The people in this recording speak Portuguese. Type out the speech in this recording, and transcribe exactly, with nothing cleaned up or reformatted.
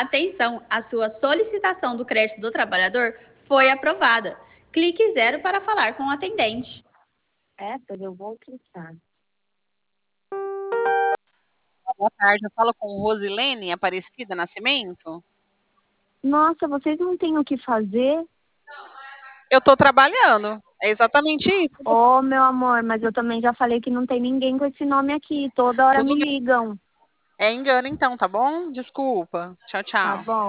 Atenção, a sua solicitação do crédito do trabalhador foi aprovada. Clique zero para falar com o atendente. É, pois eu vou clicar. Boa tarde, eu falo com Rosilene Aparecida Nascimento. Nossa, vocês não têm o que fazer? Eu estou trabalhando, é exatamente isso. Ô, oh, meu amor, mas eu também já falei que não tem ninguém com esse nome aqui. Toda hora Tudo me bem. ligam. É engano então, tá bom? Desculpa. Tchau, tchau. Tá bom.